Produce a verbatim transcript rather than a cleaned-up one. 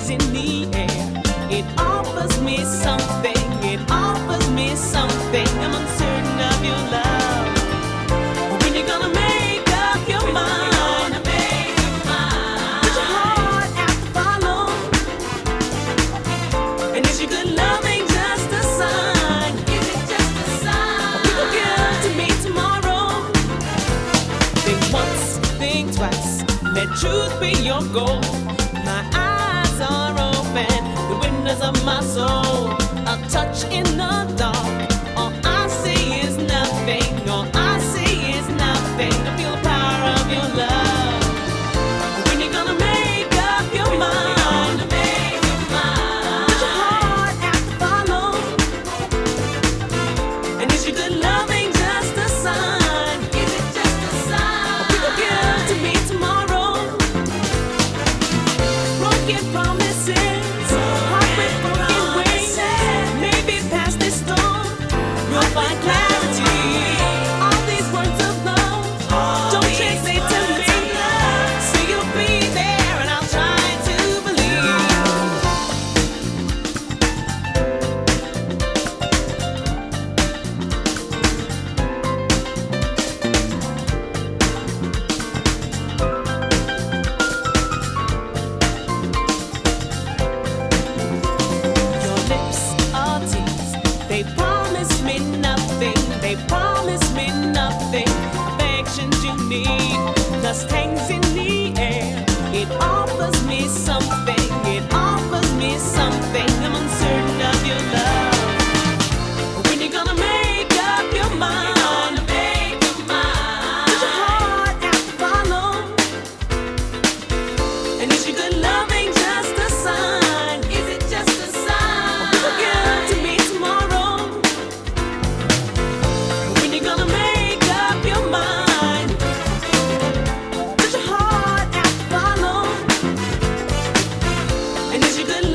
hangs in the air. It offers me something, it offers me something. I'm uncertain of your love. When you're gonna make up your mind? Does your heart have to follow? And is your good loving just a sign? Is it just a sign? Are people good to me tomorrow? Think once, think twice. Let truth be your goal. My eyes are open, the windows of my soul. A touch in the dark. All I see is nothing. All I see is nothing. I feel the power of your love. When you're gonna make up your mind? Does your heart have to follow? And is your good loving just a sign? Is it just a sign? Are people good to me tomorrow? Broken promises, heart with broken wings. Maybe past this storm, you'll find clarity. All these words of love, don't chase it to me. Say you'll be there, and I'll try to believe. Your lips are tears. They promise me nothing. They promise me nothing. Affections you need. Lust hangs in the air. It offers me something. It offers me something. I'm uncertain of your love. When you're gonna make up your mind? Does your heart have to follow? And is your good loving just a sign? Is it just a sign? Are people good to me tomorrow? When you're gonna make up your mind? Does your heart have to follow? And is your good